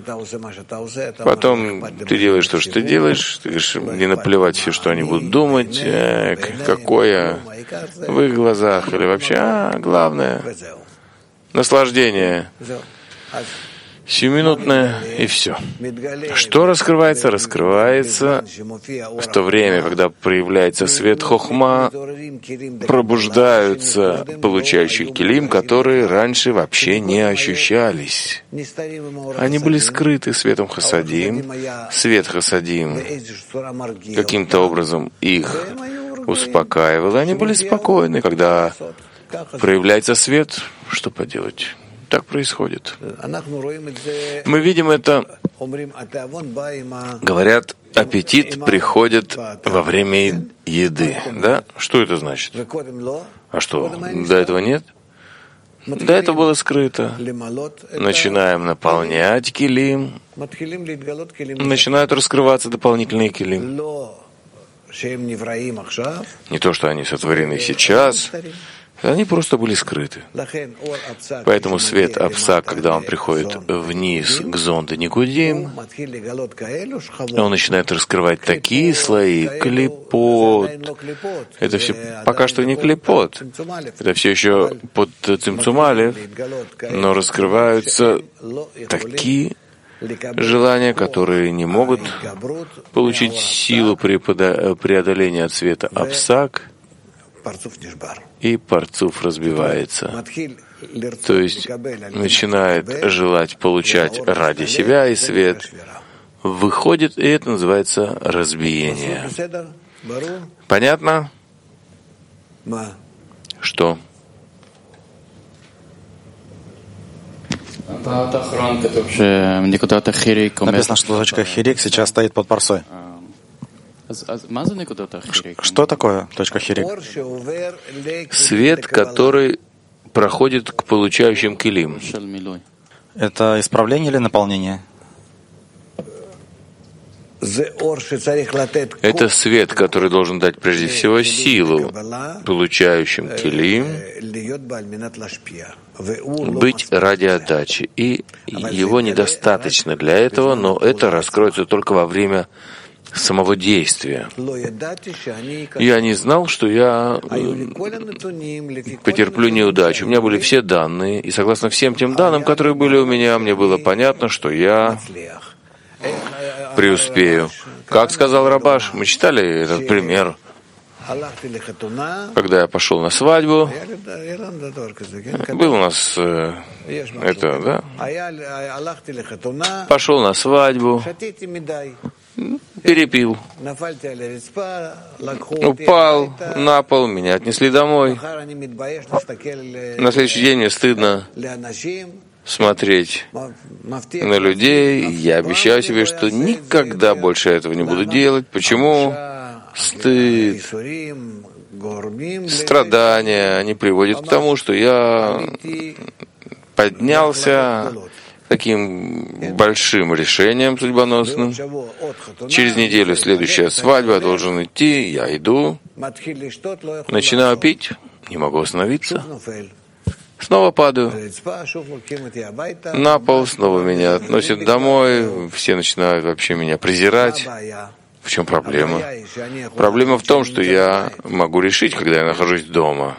Потом ты делаешь то, что ты делаешь, ты говоришь, не наплевать все, что они будут думать, какое в их глазах, или вообще, главное, наслаждение. Сиюминутное, и все. Что раскрывается? Раскрывается в то время, когда проявляется свет хохма, пробуждаются получающие килим, которые раньше вообще не ощущались. Они были скрыты светом хасадим. Свет хасадим каким-то образом их успокаивал. Они были спокойны, когда проявляется свет. Что поделать? Так происходит. Мы видим это, говорят, аппетит приходит во время еды. Да? Что это значит? А что, до этого нет? До этого было скрыто. Начинаем наполнять килим. Начинают раскрываться дополнительные килим. Не то, что они сотворены сейчас, они просто были скрыты. Поэтому свет Апсак, когда он приходит вниз к зонду Никудим, он начинает раскрывать такие слои, клипот. Это все пока что не клипот. Это все еще под Цимцум Алеф, но раскрываются такие желания, которые не могут получить силу при преодолении от света Апсак, и парцуф разбивается. То есть начинает желать получать ради себя, и свет выходит, и это называется разбиение. Понятно? Что? Написано, что точка хирик сейчас стоит под парсой. Что такое точка хирик? Свет, который проходит к получающим килим. Это исправление или наполнение? Это свет, который должен дать прежде всего силу получающим килим быть ради отдачи. И его недостаточно для этого, но это раскроется только во время самого действия. Я не знал, что я потерплю неудачу. У меня были все данные, и согласно всем тем данным, которые были у меня, мне было понятно, что я преуспею. Как сказал Рабаш, мы читали этот пример. Когда я пошел на свадьбу, был у нас это, да? Пошел на свадьбу, перепил, упал на пол, меня отнесли домой. На следующий день мне стыдно смотреть на людей. Я обещаю себе, что никогда больше этого не буду делать. Почему? Стыд, страдания, они приводят к тому, что я поднялся таким большим решением судьбоносным. Через неделю следующая свадьба, я должен идти, я иду, начинаю пить, не могу остановиться, снова падаю на пол, снова меня относят домой, все начинают вообще меня презирать. В чем проблема? Проблема в том, что я могу решить, когда я нахожусь дома,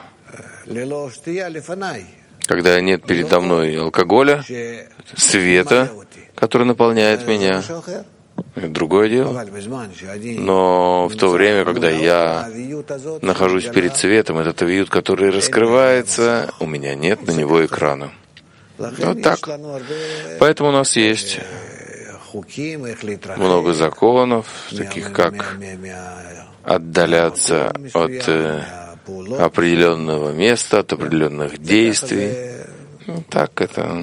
когда нет передо мной алкоголя, света, который наполняет меня. Это другое дело. Но в то время, когда я нахожусь перед светом, этот авиют, который раскрывается, у меня нет на него экрана. Вот так. Поэтому у нас есть много законов, таких как отдаляться от определенного места, от определенных действий. Так это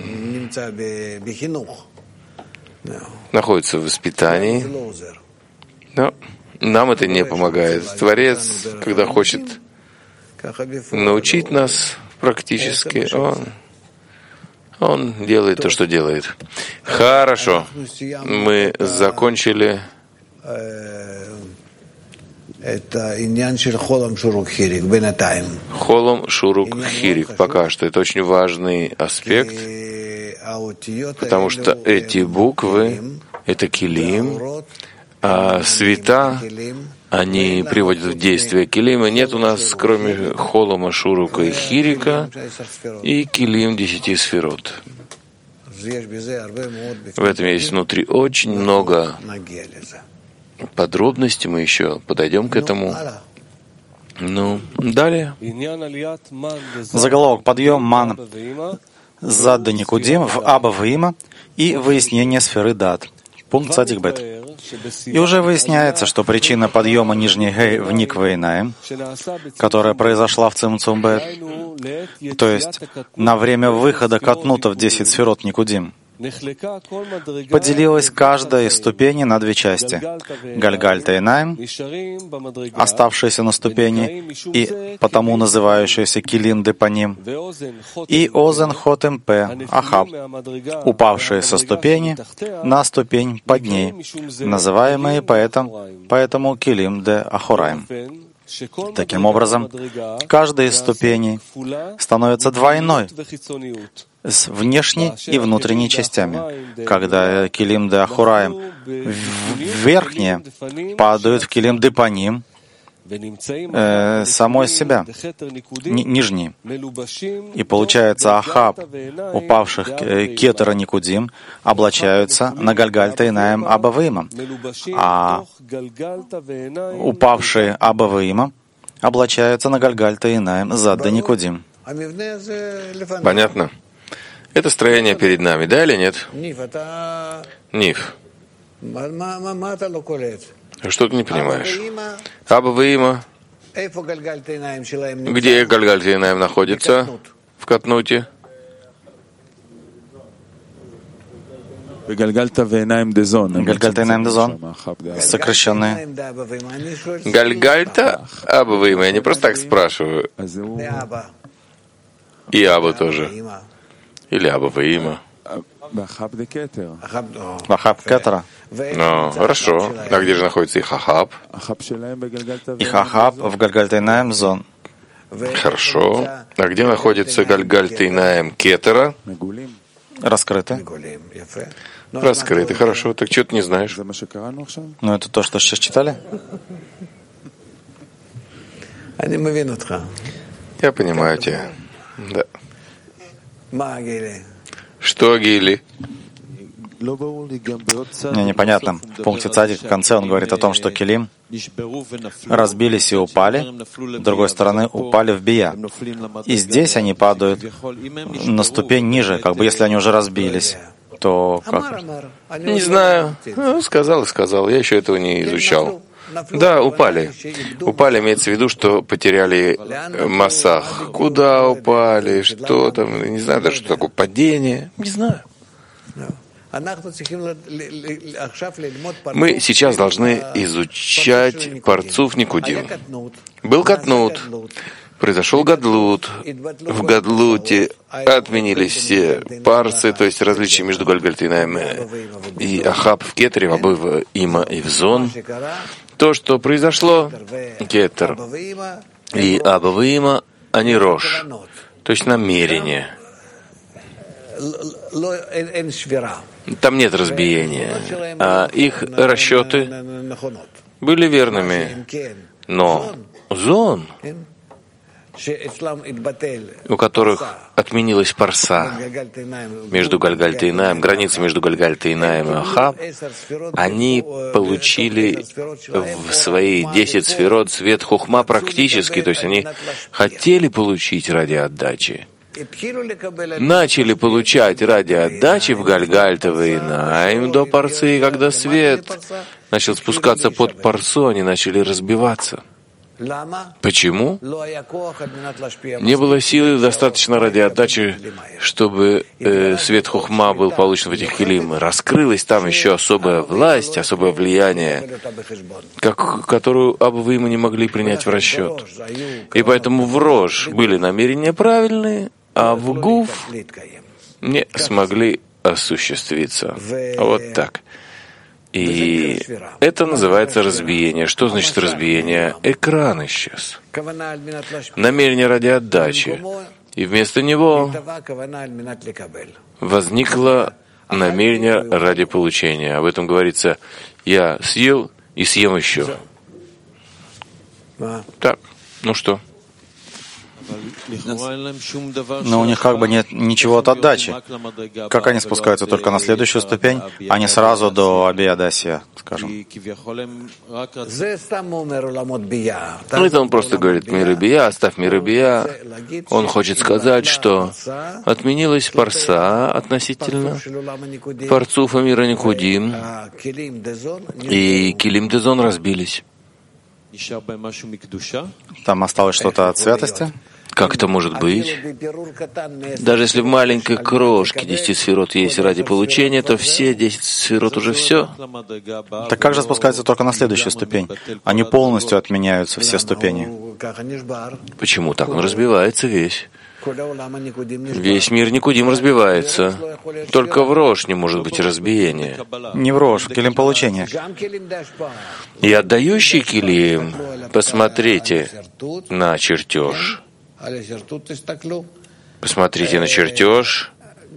находится в воспитании. Но нам это не помогает. Творец, когда хочет научить нас практически, он делает то, что делает. Хорошо. Мы закончили Холом Шурук Хирик. Пока что это очень важный аспект, потому что эти буквы — это килим, а света они приводят в действие килима. Нет у нас, кроме Холома, Шурука и Хирика, и килим 10 сферот. В этом есть внутри очень много подробностей, мы еще подойдем к этому. Ну, далее. Заголовок: подъем ман зад до Никудим в Аба Ваима и выяснение сферы Дат. Пункт Цадик Бет. И уже выясняется, что причина подъема нижней Гей в Никвейнаем, которая произошла в Цимцум Бет, то есть на время выхода Катнута в 10 сферот Никудим, Поделилась каждая из ступеней на две части. Гальгальта Эйнаим, оставшиеся на ступени, и потому называющиеся Килим Депаним, и Озен Хот МП, Ахаб, упавшие со ступени на ступень под ней, называемые поэтому Килим де Ахораим. Таким образом, каждая из ступеней становится двойной, с внешней и внутренней частями. Когда Килим де Ахураим верхние падают в Килим де Паним, самой себя, нижние. И получается, Ахаб, упавших Кетера Никудим, облачаются на Гальгальта Эйнаим Абаваима, а упавшие Абаваима облачаются на Гальгальта Эйнаим Задда Никудим. Понятно? Это строение перед нами, да или нет? Ниф. Что ты не понимаешь? Абаваима. Где Гальгальта Эйнаим находится? В Катнуте. Гальгальта Эйнаим Дезон, сокращенные. Гальгальта Абаваима. Я не просто так спрашиваю. И Аба тоже. Или Абаваима. Ахаб Кетера. Ну, хорошо. А где же находится их Ахаб? Их Ахаб в Гальгальта Эйнаим Зон. Хорошо. А где находится Гальгальта Эйнаим Кетера? Раскрыты. Раскрыты, хорошо. Так что ты не знаешь? Ну, это то, что сейчас читали? Я понимаю тебя. Да. Что, Гили? Мне непонятно. В пункте Цадик в конце он говорит о том, что Килим разбились и упали, с другой стороны упали в Бия. И здесь они падают на ступень ниже, как бы если они уже разбились, то как? Не знаю. Ну, сказал и сказал. Я еще этого не изучал. Да, упали. Упали имеется в виду, что потеряли массах. Куда упали? Что там? Не знаю даже, что такое падение. Не знаю. Мы сейчас должны изучать Парцуф Никудим. Был Катнут, произошел Гадлут. В Гадлуте отменились все парсы, то есть различия между Гальгальта Эйнаим и Ахаб в Кетере, Абаваима и в Зон. То, что произошло, Кетер и Абаваима, они Рош, то есть намерение. Там нет разбиения, а их расчеты были верными. Но Зон, у которых отменилась парса между Гальгальта Эйнаим, граница между Гальгальта Эйнаим и Ахаб, они получили в свои 10 сферот свет хухма практически, то есть они хотели получить ради отдачи. Начали получать ради отдачи в Гальгальта Эйнаим до парсы, и когда свет начал спускаться под парсу, они начали разбиваться. Почему? Не было силы достаточно ради отдачи, чтобы свет хухма был получен в этих килим. Раскрылась там еще особая власть, особое влияние, которую Абаваима не могли принять в расчет. И поэтому в Рош были намерения правильные, а в Гуф не смогли осуществиться. Вот так. И это называется разбиение. Что значит разбиение? Экран исчез. Намерение ради отдачи. И вместо него возникло намерение ради получения. Об этом говорится: я съел и съем еще. Так, ну что? Но у них как бы нет ничего от отдачи. Как они спускаются только на следующую ступень, а не сразу до Абиядасия, скажем. Ну, это он просто говорит мир Бия, оставь мир Бия. Он хочет сказать, что отменилась парса относительно парцуфа мира Никудим, и Килим Дезон разбились. Там осталось что-то от святости? Как это может быть? Даже если в маленькой крошке 10 сферот есть ради получения, то все 10 сферот уже все. Так как же спускается только на следующую ступень? Они полностью отменяются, все ступени. Почему так? Он разбивается весь. Весь мир никудим разбивается. Только в Рош не может быть разбиения. Не в Рош, в килим получения. И отдающий килим, посмотрите на чертеж. Посмотрите на чертеж.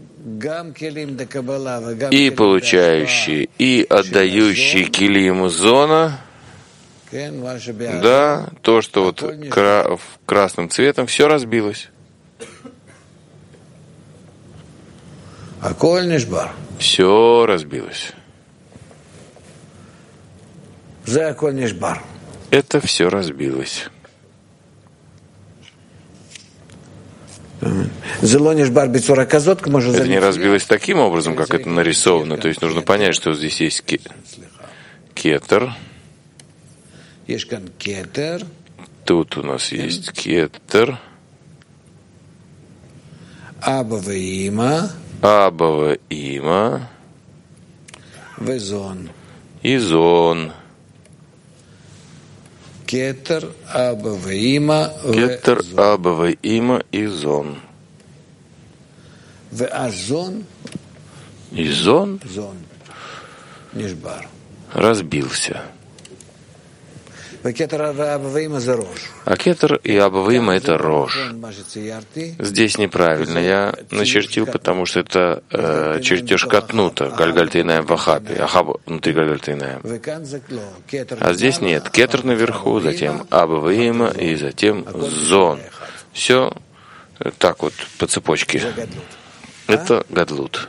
И получающий, и отдающий килим зона. Да, то, что вот красным цветом, все разбилось. Все разбилось. Это все разбилось. Это не разбилось таким образом, как это нарисовано. То есть нужно понять, что здесь есть кетер. Тут у нас есть кетер. Абава има. И зон. Кетер, Абава има и зон. И зон разбился. А кетер и Абава — это Рош. Здесь неправильно. Я начертил, потому что это чертеж Катнута, Гальгальтейнаем в Ахабе, Ахаб внутри Гальгальтейнаем. А здесь нет. Кетер наверху, затем Абава и затем Зон. Все так вот по цепочке. Это Гадлут.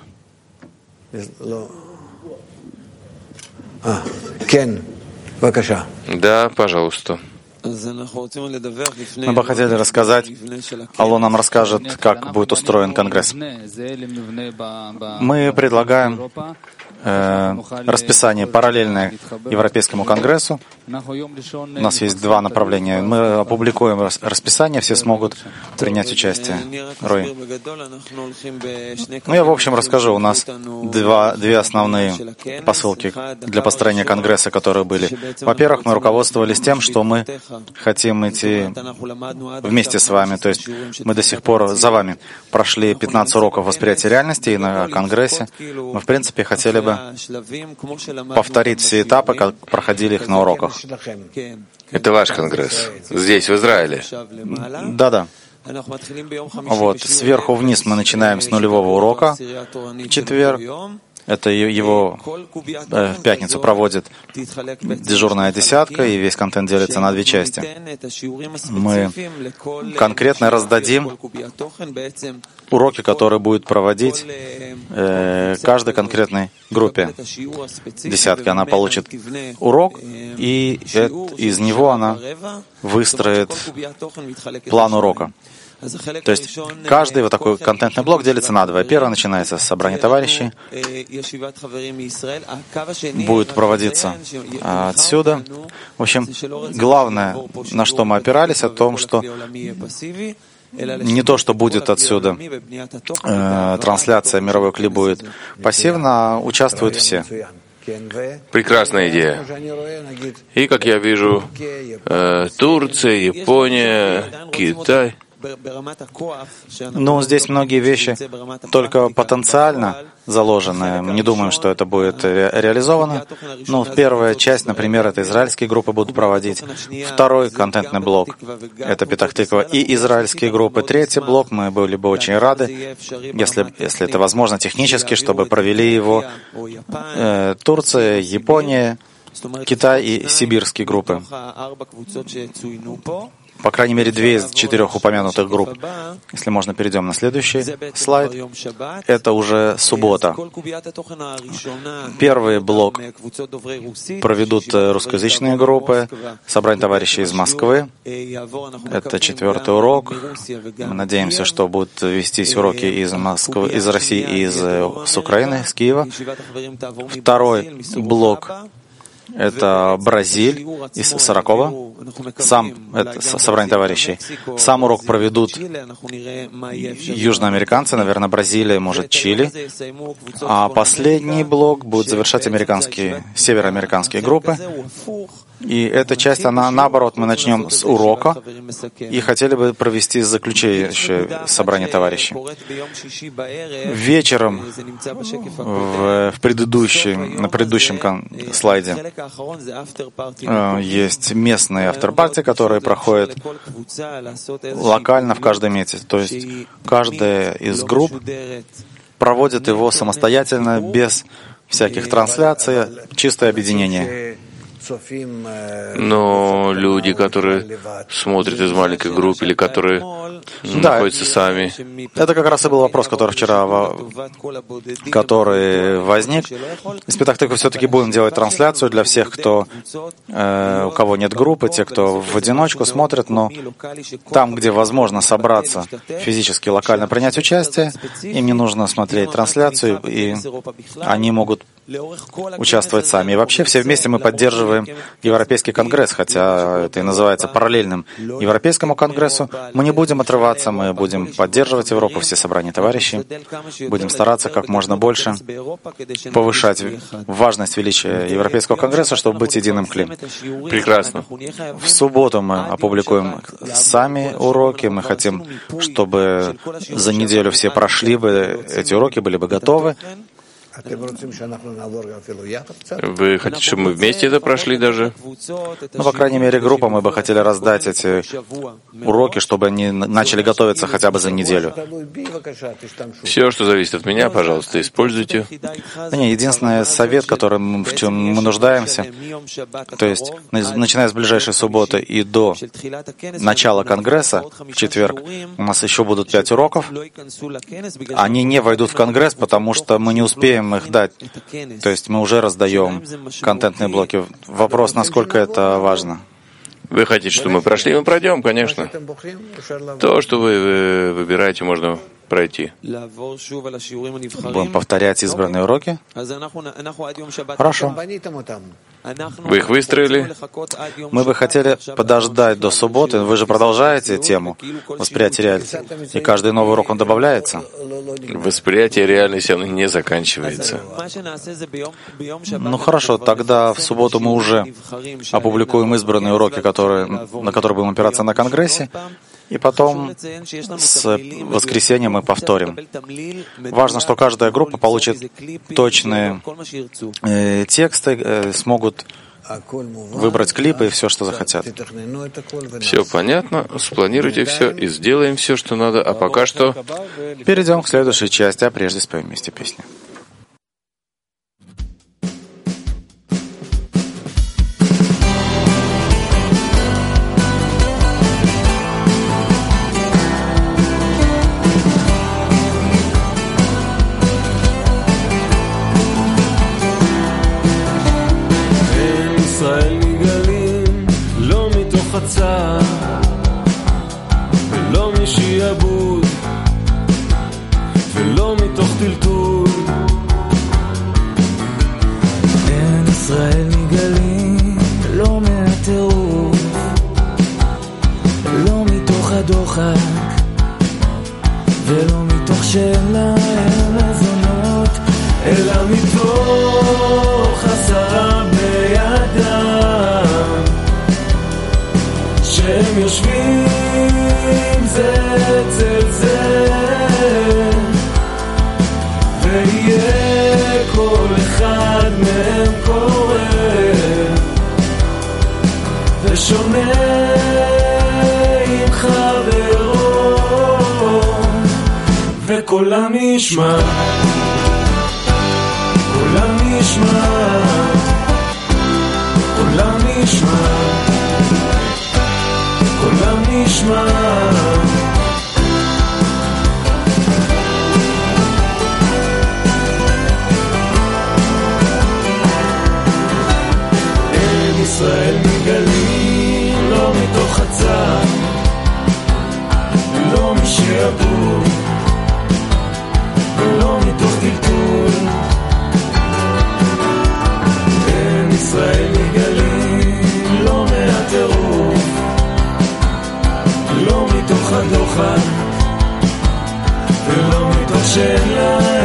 Да, пожалуйста. Мы бы хотели рассказать, Алло нам расскажет, как будет устроен Конгресс. Мы предлагаем расписание параллельное Европейскому Конгрессу. У нас есть два направления. Мы опубликуем расписание, все смогут принять участие. Рой. Я в общем расскажу. У нас две основные посылки для построения Конгресса, которые были. Во-первых, мы руководствовались тем, что мы хотим идти вместе с вами. То есть мы до сих пор за вами прошли 15 уроков восприятия реальности, и на Конгрессе мы, в принципе, хотели бы повторить все этапы, как проходили их на уроках. Это ваш Конгресс. Здесь, в Израиле. Да. Вот, сверху вниз мы начинаем с нулевого урока. В четверг. Это его в пятницу проводит дежурная десятка, и весь контент делится на две части. Мы конкретно раздадим уроки, которые будет проводить каждой конкретной группе десятки. Она получит урок, и из него она выстроит план урока. То есть каждый вот такой контентный блок делится на два. Первый начинается с собрания товарищей, будет проводиться отсюда. В общем, главное, на что мы опирались, о том, что не то, что будет отсюда трансляция, мировой клип будет пассивно, а участвуют все. Прекрасная идея. И, как я вижу, Турция, Япония, Китай. Ну, здесь многие вещи только потенциально заложены. Мы не думаем, что это будет реализовано. Но первая часть, например, это израильские группы будут проводить. Второй контентный блок — это Петах-Тиква и израильские группы. Третий блок, мы были бы очень рады, если это возможно технически, чтобы провели его Турция, Япония, Китай и сибирские группы. По крайней мере, 2 из 4 упомянутых групп. Если можно, перейдем на следующий слайд. Это уже суббота. Первый блок проведут русскоязычные группы, собрание товарищей из Москвы. Это 4-й урок. Мы надеемся, что будут вестись уроки из Москвы, из России и с Украины, с Киева. Второй блок Это Бразиль из 40-го. Это собрание товарищей. Сам урок проведут южноамериканцы, наверное, Бразилия, может, Чили. А последний блок будет завершать североамериканские группы. И эта часть, она наоборот, мы начнем с урока и хотели бы провести заключающее собрание товарищей. Вечером на предыдущем слайде есть местные авторпарти, которые проходят локально в каждом месте. То есть каждая из групп проводит его самостоятельно, без всяких трансляций, чистое объединение. Но люди, которые смотрят из маленькой группы или которые находятся сами. Это как раз и был вопрос, который вчера возник. Из Петах-Тыквы все-таки будем делать трансляцию для всех, у кого нет группы, те, кто в одиночку смотрит, но там, где возможно собраться физически, локально принять участие, им не нужно смотреть трансляцию, и они могут участвовать сами. И вообще все вместе мы поддерживаем Европейский конгресс, хотя это и называется параллельным Европейскому конгрессу. Мы не будем отрываться, мы будем поддерживать Европу, все собрания товарищей, будем стараться как можно больше повышать важность величия Европейского конгресса, чтобы быть единым клим. Прекрасно. В субботу мы опубликуем сами уроки. Мы хотим, чтобы за неделю все прошли бы эти уроки, были бы готовы. Вы хотите, чтобы мы вместе это прошли даже? Ну, по крайней мере, группа мы бы хотели раздать эти уроки, чтобы они начали готовиться хотя бы за неделю. Все, что зависит от меня, пожалуйста, используйте. Единственный совет, в чем мы нуждаемся, то есть, начиная с ближайшей субботы и до начала Конгресса, в четверг, у нас еще будут 5 уроков. Они не войдут в Конгресс, потому что мы не успеем их дать. То есть мы уже раздаем контентные блоки. Вопрос, насколько это важно. Вы хотите, чтобы мы прошли? Мы пройдем, конечно. То, что вы выбираете, можно пройти. Будем повторять избранные уроки? Хорошо. Вы их выстроили? Мы бы хотели подождать до субботы. Вы же продолжаете тему восприятия реальности. И каждый новый урок, он добавляется. Восприятие реальности, оно не заканчивается. Ну хорошо, тогда в субботу мы уже опубликуем избранные уроки, на которые будем опираться на Конгрессе. И потом с воскресенья мы повторим. Важно, что каждая группа получит точные тексты, смогут выбрать клипы и все, что захотят. Все понятно, спланируйте все и сделаем все, что надо. А пока что перейдем к следующей части, а прежде споем вместе песню. ולא משעבוד ולא מתוך טלטול. אין ישראל נגלים לא מהטירוף לא מתוך הדוחק ולא מתוך שאלה אין הזונות אלא מתוך 10 בני אדם שהם יושבים זה אצל זה ויהיה כל אחד מהם קורא ושונה עם חברו וקולם נשמע קולם נשמע קולם נשמע קולם נשמע אין ישראל מגלים לא מתוך הצד ולא משעבוד ולא מתוך טלטול אין ישראל שלנו